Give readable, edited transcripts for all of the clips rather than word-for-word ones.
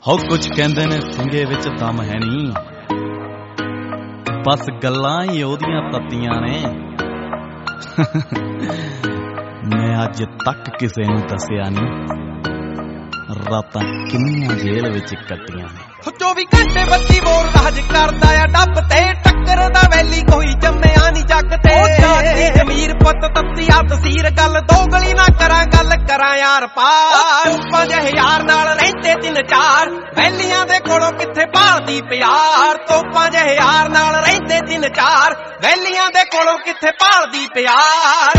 ਹੋ ਕੁਛ ਕਹਿੰਦੇ ਨੇ ਸਿੰਘੇ ਵਿੱਚ ਦਮ ਹੈ ਨੀ, ਬਸ ਗੱਲਾਂ ਹੀ ਉਹਦੀਆਂ ਤੱਤੀਆਂ ਨੇ। ਮੈਂ ਅੱਜ ਤੱਕ ਕਿਸੇ ਨੂੰ ਦੱਸਿਆ ਨੀ ਰਾਤਾਂ ਕਿੰਨੀਆਂ ਜੇਲ੍ਹ ਵਿੱਚ ਕੱਟੀਆਂ ਨੇ। 24 ਘੰਟੇ ਬੱਤੀ ਬੋਲ ਰਾਜ ਕਰਦਾ ਆ ਡੱਬ ਤੇ, ਟੱਕਰ ਦਾ ਵੈਲੀ ਕੋਈ ਜੰਮਿਆ ਨੀ ਜੱਗ ਤੇ। ਜ਼ਮੀਰ ਪੁੱਤ ਤੱਤੀਆ ਤਸੀਰ ਗੱਲ ਦੋਗਲੀ ਨਾ ਕਰਾਂ ਗੱਲ ਕਰਾਂ ਯਾਰ ਪਾਰ। 5000 ਨਾਲ ਰਹਿੰਦੇ 3-4 ਵੈਲੀਆਂ ਦੇ ਕੋਲੋਂ ਕਿੱਥੇ ਭਾਲਦੀ ਪਿਆਰ। 5000 ਨਾਲ ਰਹਿੰਦੇ 3-4 ਵੈਲੀਆਂ ਦੇ ਕੋਲੋਂ ਕਿੱਥੇ ਭਾਲਦੀ ਪਿਆਰ।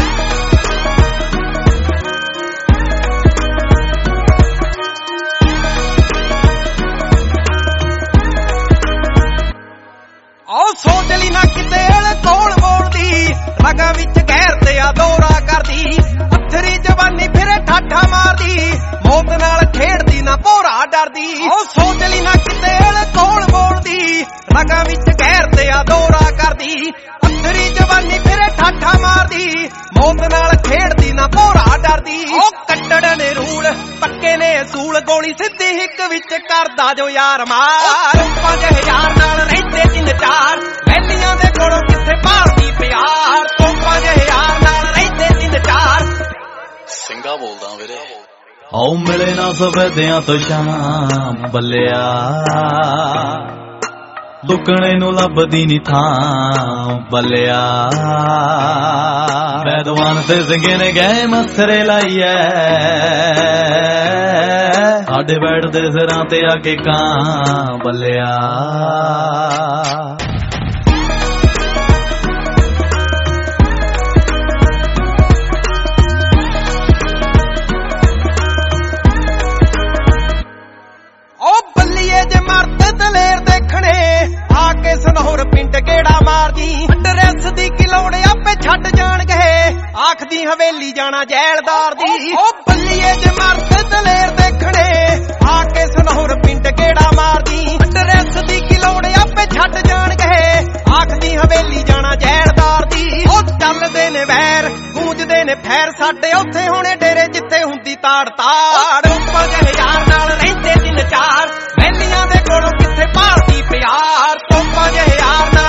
ਸੋਚ ਲਈ ਨਾ ਕਿਤੇ ਕੋਲ ਮੋੜਦੀ, ਰਗਾਂ ਵਿੱਚ ਗੈਰ ਤੇ ਆ ਦੌਰਾ ਕਰਦੀ। ਪੱਥਰੀ ਜਵਾਨੀ ਫਿਰੇ ਠਾਠਾ ਮਾਰਦੀ, ਮੌਤ ਨਾਲ ਖੇਡਦੀ ਨਾ ਭੋਰਾ ਡਰਦੀ। ਸੋਚ ਲਈ ਨਾ ਕਿਤੇ ਕੋਲ ਮੋੜਦੀ, ਰਗਾਂ ਵਿੱਚ ਗੈਰ ਤੇ ਆ ਦੌਰਾ ਕਰਦੀ। ਪੱਥਰੀ ਜਵਾਨੀ ਫਿਰੇ ਠਾਠਾ ਮਾਰਦੀ, ਮੌਤ ਨਾਲ ਖੇਡਦੀ ਨਾ ਭੋਰਾ ਡਰਦੀ। ਕੱਟੜ ਨੇ ਰੂਲ ਪੱਕੇ ਨੇ ਅਸੂਲ, ਗੋਲੀ ਸਿੱਧੀ ਹਿੱਕ ਵਿੱਚ ਕਰਦਾ ਜੋ ਯਾਰ ਮਾਰ। 5000 ਨਾਲ ਰਹਿੰਦੇ 3-4 ਵੈਲੀਆਂ ਦੇ ਕੋਲੋਂ ਕਿੱਥੇ ਭਾਲਦੀ ਪਿਆਰ। 5000 ਨਾਲ ਰਹਿੰਦੇ 3-4 ਸਿੰਘਾ ਬੋਲਦਾ ਵੀਰੇ। ਆਓ ਮਿਲੇ ਨਾ ਸਵੇਦਿਆਂ ਤੋਂ ਸ਼ਾਮ ਬੱਲਿਆ, ਦੁੱਕਣੇ ਨੂੰ ਲੱਭਦੀ ਨੀ ਥਾਂ ਬੱਲਿਆ। ਬੈਦਵਾਨ ਤੇ ਸਿੰਘੇ ਨੇ ਗਏ ਮਸਰੇ ਲਾਈਐ, ਸਾਡੇ ਬੈਠਦੇ ਸਿਰਾਂ ਤੇ ਆ ਕੇ ਕਾਂ ਬੱਲਿਆ। ਜੇ ਮਰਦ ਦਲੇਰ ਦੇਖਣੇ ਆ ਕੇ ਸਨੌਰ ਪਿੰਡ ਗੇੜਾ ਮਾਰਦੀ। ਡਰੈਸ ਦੀ ਕੀ ਲੋੜ ਆਪੇ ਛੱਡ ਜਾਣਗੇ, ਆਖਦੀ ਹਵੇਲੀ ਜਾਣਾ ਜੈਲਦਾਰ ਦੀ। ਉਹ ਬੱਲੀਏ ਜੇ ਮਰਦ ਦਲੇਰ ਦੇਖਣੇ ਆ ਕੇ ਸਨੌਰ ਪਿੰਡ ਗੇੜਾ ਮਾਰਦੀ। ਡਰੈਸ ਦੀ ਕੀ ਲੋੜ ਆਪੇ ਛੱਡ ਜਾਣਗੇ, ਆਖਦੀ ਹਵੇਲੀ ਜਾਣਾ ਜੈਲਦਾਰ ਦੀ। ਉਹ ਚੱਲਦੇ ਨੇ ਵੈਰ ਗੂੰਜਦੇ ਨੇ ਫੈਰ, ਸਾਡੇ ਉੱਥੇ ਹੋਣੇ ਡੇਰੇ ਜਿੱਥੇ ਹੁੰਦੀ ਤਾੜ ਤਾੜ। 5000 ਨਾਲ ਰਹਿੰਦੇ 3-4 ਵੈਲੀਆਂ ਦੇ ਕੋਲੋਂ ਕਿੱਥੇ ਭਾਲਦੀ ਪਿਆਰ। 5000 ਨਾਲ